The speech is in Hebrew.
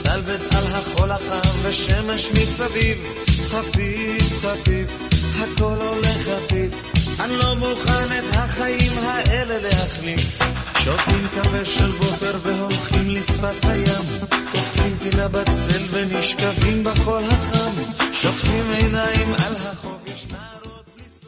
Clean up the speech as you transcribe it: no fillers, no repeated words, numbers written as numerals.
מזלבט על החול החם ושמש מסביב. חפיף, חפיף, הכל הולך חפיף. אני לא מוכן את החיים האלה להחליף. שותים קפה של בוקר והולכים לשפת הים. תופסים פינה בצל ונשכבים בחול החם. שוטפים עיניים על החוף ישנה